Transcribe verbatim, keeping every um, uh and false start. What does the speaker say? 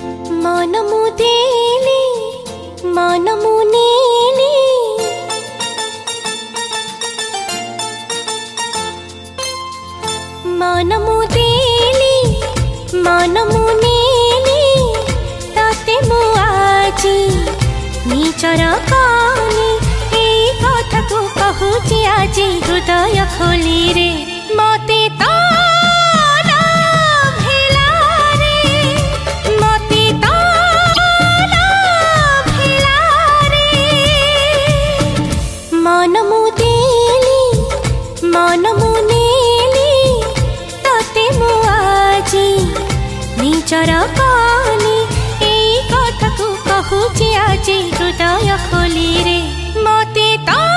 मन मुदेली मन मुनेली मन मुदेली मन मुनेली ताते मु आजी निचर कानी एई कथा को कहूची आजी हृदय खोली रे मते तो मन मुदेली मन मुनेली ताते मु आजी निचर कानी एई कथा को कहूची आजी हृदय खोली रे मते तो